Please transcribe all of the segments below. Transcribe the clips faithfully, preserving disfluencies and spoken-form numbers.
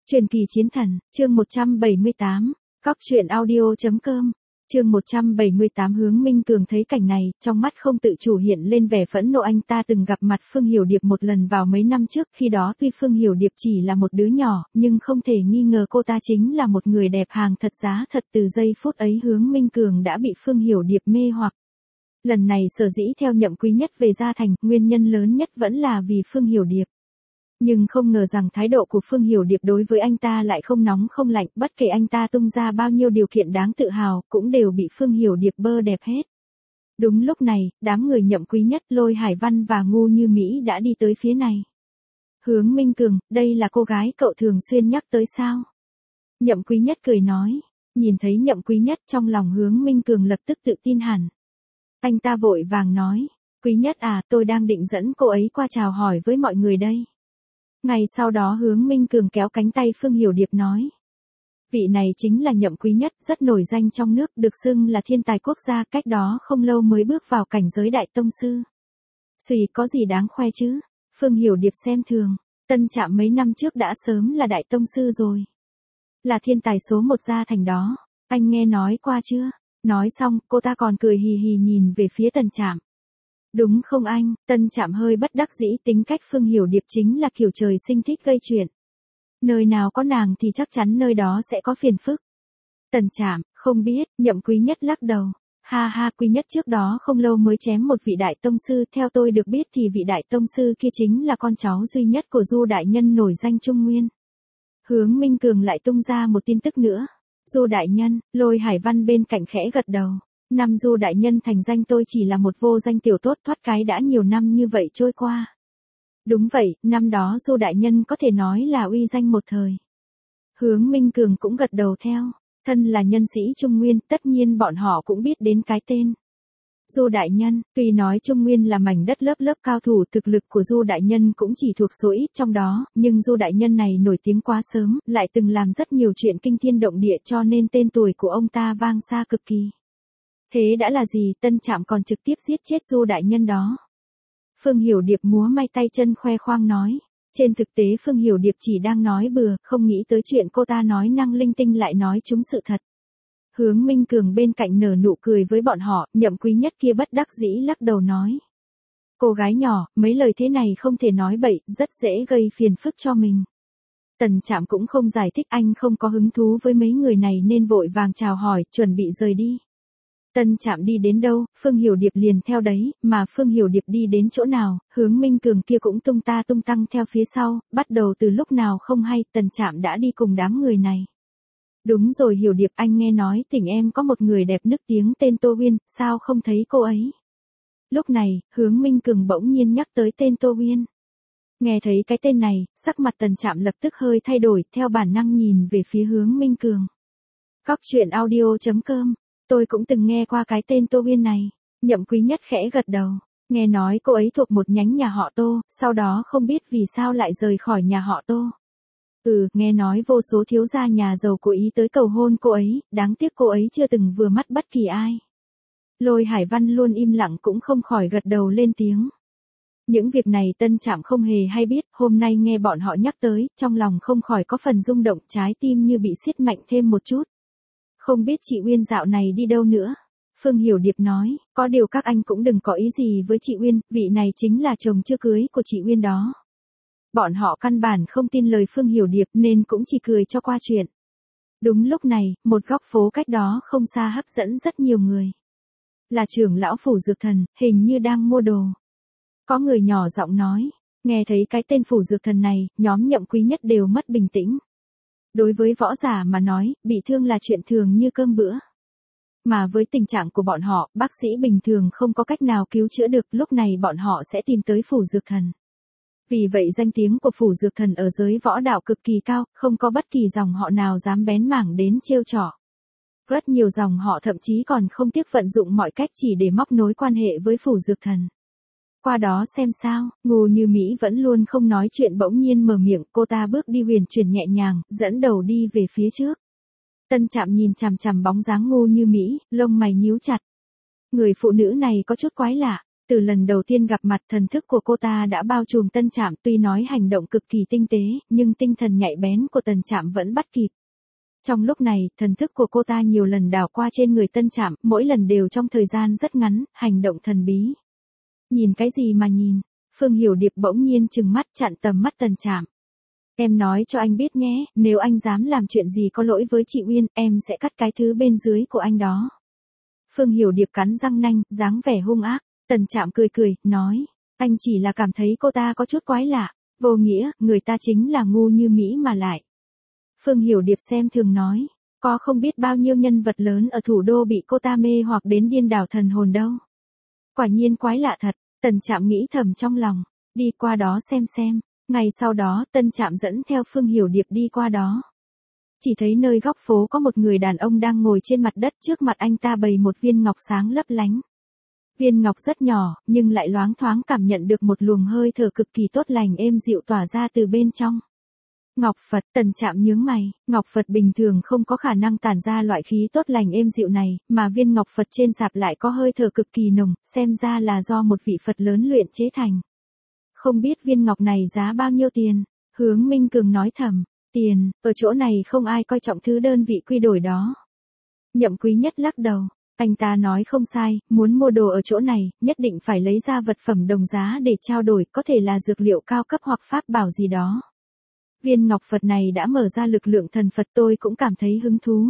Truyền kỳ chiến thần, chương một trăm bảy mươi tám, Cóc truyện audio.com, chương một trăm bảy mươi tám. Hướng Minh Cường thấy cảnh này, trong mắt không tự chủ hiện lên vẻ phẫn nộ. Anh ta từng gặp mặt Phương Hiểu Điệp một lần vào mấy năm trước, khi đó tuy Phương Hiểu Điệp chỉ là một đứa nhỏ, nhưng không thể nghi ngờ cô ta chính là một người đẹp hàng thật giá thật. Từ giây phút ấy Hướng Minh Cường đã bị Phương Hiểu Điệp mê hoặc. Lần này sở dĩ theo Nhậm Quý Nhất về Gia Thành, nguyên nhân lớn nhất vẫn là vì Phương Hiểu Điệp. Nhưng không ngờ rằng thái độ của Phương Hiểu Điệp đối với anh ta lại không nóng không lạnh, bất kể anh ta tung ra bao nhiêu điều kiện đáng tự hào, cũng đều bị Phương Hiểu Điệp bơ đẹp hết. Đúng lúc này, đám người Nhậm Quý Nhất, Lôi Hải Văn và Ngu Như Mỹ đã đi tới phía này. Hướng Minh Cường, đây là cô gái cậu thường xuyên nhắc tới sao? Nhậm Quý Nhất cười nói. Nhìn thấy Nhậm Quý Nhất, trong lòng Hướng Minh Cường lập tức tự tin hẳn. Anh ta vội vàng nói, Quý Nhất à, tôi đang định dẫn cô ấy qua chào hỏi với mọi người đây. Ngày sau đó Hướng Minh Cường kéo cánh tay Phương Hiểu Điệp nói. Vị này chính là Nhậm Quý Nhất, rất nổi danh trong nước, được xưng là thiên tài quốc gia, cách đó không lâu mới bước vào cảnh giới đại tông sư. Xùy, có gì đáng khoe chứ? Phương Hiểu Điệp xem thường, Tân Trạm mấy năm trước đã sớm là đại tông sư rồi. Là thiên tài số một Gia Thành đó, anh nghe nói qua chưa? Nói xong, cô ta còn cười hì hì nhìn về phía Tân Trạm. Đúng không anh? Tân Trạm hơi bất đắc dĩ, tính cách Phương Hiểu Điệp chính là kiểu trời sinh thích gây chuyện. Nơi nào có nàng thì chắc chắn nơi đó sẽ có phiền phức. Tân Trạm, không biết. Nhậm Quý Nhất lắc đầu. Ha ha, Quý Nhất trước đó không lâu mới chém một vị đại tông sư, theo tôi được biết thì vị đại tông sư kia chính là con cháu duy nhất của Du đại nhân nổi danh Trung Nguyên. Hướng Minh Cường lại tung ra một tin tức nữa. Du đại nhân, Lôi Hải Văn bên cạnh khẽ gật đầu. Năm Du đại nhân thành danh tôi chỉ là một vô danh tiểu tốt, thoát cái đã nhiều năm như vậy trôi qua. Đúng vậy, năm đó Du đại nhân có thể nói là uy danh một thời. Hướng Minh Cường cũng gật đầu theo, thân là nhân sĩ Trung Nguyên, tất nhiên bọn họ cũng biết đến cái tên. Du đại nhân, tuy nói Trung Nguyên là mảnh đất lớp lớp cao thủ, thực lực của Du đại nhân cũng chỉ thuộc số ít trong đó, nhưng Du đại nhân này nổi tiếng quá sớm, lại từng làm rất nhiều chuyện kinh thiên động địa, cho nên tên tuổi của ông ta vang xa cực kỳ. Thế đã là gì? Tân Trạm còn trực tiếp giết chết Du đại nhân đó. Phương Hiểu Điệp múa may tay chân khoe khoang nói. Trên thực tế Phương Hiểu Điệp chỉ đang nói bừa, không nghĩ tới chuyện cô ta nói năng linh tinh lại nói trúng sự thật. Hướng Minh Cường bên cạnh nở nụ cười với bọn họ, Nhậm Quý Nhất kia bất đắc dĩ lắc đầu nói. Cô gái nhỏ, mấy lời thế này không thể nói bậy, rất dễ gây phiền phức cho mình. Tần Trạm cũng không giải thích, anh không có hứng thú với mấy người này nên vội vàng chào hỏi, chuẩn bị rời đi. Tân Trạm đi đến đâu, Phương Hiểu Điệp liền theo đấy, mà Phương Hiểu Điệp đi đến chỗ nào, Hướng Minh Cường kia cũng tung ta tung tăng theo phía sau, bắt đầu từ lúc nào không hay, Tần Trạm đã đi cùng đám người này. Đúng rồi Hiểu Điệp, anh nghe nói tỉnh em có một người đẹp nức tiếng tên Tô Uyên, sao không thấy cô ấy? Lúc này, Hướng Minh Cường bỗng nhiên nhắc tới tên Tô Uyên. Nghe thấy cái tên này, sắc mặt Tần Trạm lập tức hơi thay đổi, theo bản năng nhìn về phía Hướng Minh Cường. Cóc truyện audio.com, tôi cũng từng nghe qua cái tên Tô Uyên này. Nhậm Quý Nhất khẽ gật đầu, nghe nói cô ấy thuộc một nhánh nhà họ Tô, sau đó không biết vì sao lại rời khỏi nhà họ Tô. Ừ, nghe nói vô số thiếu gia nhà giàu cố ý tới cầu hôn cô ấy, đáng tiếc cô ấy chưa từng vừa mắt bất kỳ ai. Lôi Hải Văn luôn im lặng cũng không khỏi gật đầu lên tiếng. Những việc này Tân Trạm không hề hay biết, hôm nay nghe bọn họ nhắc tới, trong lòng không khỏi có phần rung động, trái tim như bị siết mạnh thêm một chút. Không biết chị Uyên dạo này đi đâu nữa? Phương Hiểu Điệp nói, có điều các anh cũng đừng có ý gì với chị Uyên, vị này chính là chồng chưa cưới của chị Uyên đó. Bọn họ căn bản không tin lời Phương Hiểu Điệp nên cũng chỉ cười cho qua chuyện. Đúng lúc này, một góc phố cách đó không xa hấp dẫn rất nhiều người. Là trưởng lão Phủ Dược Thần, hình như đang mua đồ. Có người nhỏ giọng nói, nghe thấy cái tên Phủ Dược Thần này, nhóm Nhậm Quý Nhất đều mất bình tĩnh. Đối với võ giả mà nói, bị thương là chuyện thường như cơm bữa. Mà với tình trạng của bọn họ, bác sĩ bình thường không có cách nào cứu chữa được, lúc này bọn họ sẽ tìm tới Phủ Dược Thần. Vì vậy danh tiếng của Phủ Dược Thần ở giới võ đạo cực kỳ cao, không có bất kỳ dòng họ nào dám bén mảng đến trêu chọc. Rất nhiều dòng họ thậm chí còn không tiếc vận dụng mọi cách chỉ để móc nối quan hệ với Phủ Dược Thần. Qua đó xem sao, Ngu Như Mỹ vẫn luôn không nói chuyện bỗng nhiên mở miệng, cô ta bước đi huyền chuyển nhẹ nhàng, dẫn đầu đi về phía trước. Tân Trạm nhìn chằm chằm bóng dáng Ngu Như Mỹ, lông mày nhíu chặt. Người phụ nữ này có chút quái lạ, Từ lần đầu tiên gặp mặt thần thức của cô ta đã bao trùm Tân Trạm, tuy nói hành động cực kỳ tinh tế, nhưng tinh thần nhạy bén của Tân Trạm vẫn bắt kịp. Trong lúc này, thần thức của cô ta nhiều lần đảo qua trên người Tân Trạm, mỗi lần đều trong thời gian rất ngắn, hành động thần bí. Nhìn cái gì mà nhìn? Phương Hiểu Điệp bỗng nhiên trừng mắt chặn tầm mắt Tân Trạm. Em nói cho anh biết nhé, nếu anh dám làm chuyện gì có lỗi với chị Uyên, em sẽ cắt cái thứ bên dưới của anh đó. Phương Hiểu Điệp cắn răng nanh, dáng vẻ hung ác. Tân Trạm cười cười, nói, anh chỉ là cảm thấy cô ta có chút quái lạ, vô nghĩa, người ta chính là ngu như Mỹ mà lại. Phương Hiểu Điệp xem thường nói, có không biết bao nhiêu nhân vật lớn ở thủ đô bị cô ta mê hoặc đến điên đảo thần hồn đâu. Quả nhiên quái lạ thật, Tân Trạm nghĩ thầm trong lòng, đi qua đó xem xem. Ngày sau đó, Tân Trạm dẫn theo Phương Hiểu Điệp đi qua đó. Chỉ thấy nơi góc phố có một người đàn ông đang ngồi trên mặt đất, trước mặt anh ta bày một viên ngọc sáng lấp lánh. Viên ngọc rất nhỏ, nhưng lại loáng thoáng cảm nhận được một luồng hơi thở cực kỳ tốt lành êm dịu tỏa ra từ bên trong. Ngọc Phật, Tân Trạm nhướng mày, ngọc Phật bình thường không có khả năng tản ra loại khí tốt lành êm dịu này, mà viên ngọc Phật trên sạp lại có hơi thở cực kỳ nồng, xem ra là do một vị Phật lớn luyện chế thành. Không biết viên ngọc này giá bao nhiêu tiền? Hướng Minh Cường nói thầm, tiền, ở chỗ này không ai coi trọng thứ đơn vị quy đổi đó. Nhậm Quý Nhất lắc đầu, anh ta nói không sai, muốn mua đồ ở chỗ này, nhất định phải lấy ra vật phẩm đồng giá để trao đổi, có thể là dược liệu cao cấp hoặc pháp bảo gì đó. Viên ngọc Phật này đã mở ra lực lượng thần Phật, tôi cũng cảm thấy hứng thú.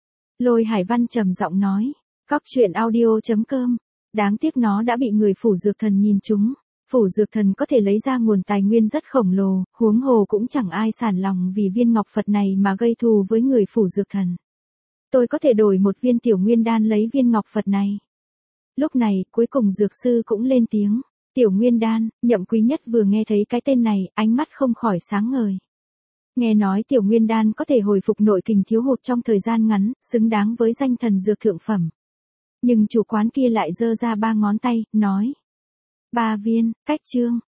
Lôi Hải Văn trầm giọng nói, cóc truyện audio chấm com, đáng tiếc nó đã bị người phủ dược thần nhìn trúng. Phủ dược thần có thể lấy ra nguồn tài nguyên rất khổng lồ, huống hồ cũng chẳng ai sản lòng vì viên ngọc Phật này mà gây thù với người phủ dược thần. Tôi có thể đổi một viên tiểu nguyên đan lấy viên ngọc Phật này. Lúc này, cuối cùng dược sư cũng lên tiếng. Tiểu nguyên đan, Nhậm Quý Nhất vừa nghe thấy cái tên này, ánh mắt không khỏi sáng ngời. Nghe nói tiểu nguyên đan có thể hồi phục nội kình thiếu hụt trong thời gian ngắn, xứng đáng với danh thần dược thượng phẩm. Nhưng chủ quán kia lại giơ ra ba ngón tay, nói. Ba viên, cách trương,